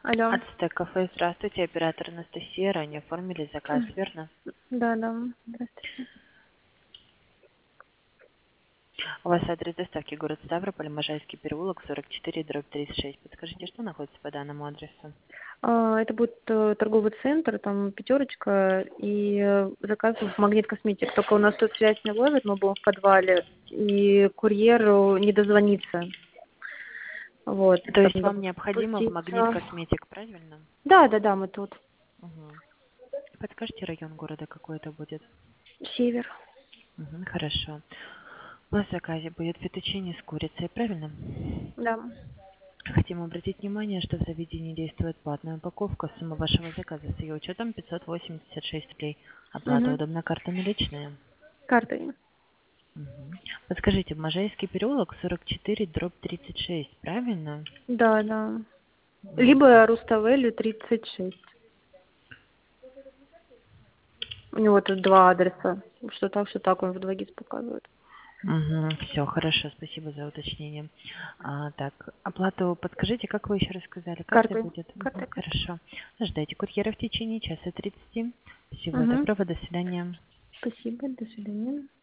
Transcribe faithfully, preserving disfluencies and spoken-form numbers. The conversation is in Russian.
Алло. Ацтек кафе, здравствуйте, оператор Анастасия, ранее оформили заказ, М, верно? Да, да. Здравствуйте. У вас адрес доставки город Ставрополь, Можайский переулок, сорок четыре, дробь тридцать шесть. Подскажите, что находится по данному адресу? А, Это будет э, торговый центр, там пятерочка, и э, заказ в Магнит Косметик. Только у нас тут связь не ловит, мы будем в подвале, и курьеру не дозвониться. Вот, То там есть надо вам будет необходимо в Магнит спуститься. Косметик, правильно? Да, да, да, мы тут. Угу. Подскажите, район города какой это будет? Север. Угу, хорошо. У вас в заказе будет фетучини с курицей, правильно? Да. Хотим обратить внимание, что в заведении действует платная упаковка. Сумма вашего заказа с ее учетом пятьсот восемьдесят шесть рублей. Оплата Угу. удобно карта наличная. Картой. Мгм. Подскажите, Можайский переулок сорок четыре, дробь тридцать шесть, правильно? Да, да. Либо Мгм. Руставелю тридцать шесть. У него тут два адреса. Что так, что так, он в два гис показывает. Мгм. Все, хорошо, спасибо за уточнение. А, так, оплату подскажите, как вы еще раз сказали, картой Картой. будет? Мгм. Картой, картой. Хорошо. Ждайте курьера в течение часа тридцати. Всего Угу. доброго, до свидания. Спасибо, до свидания.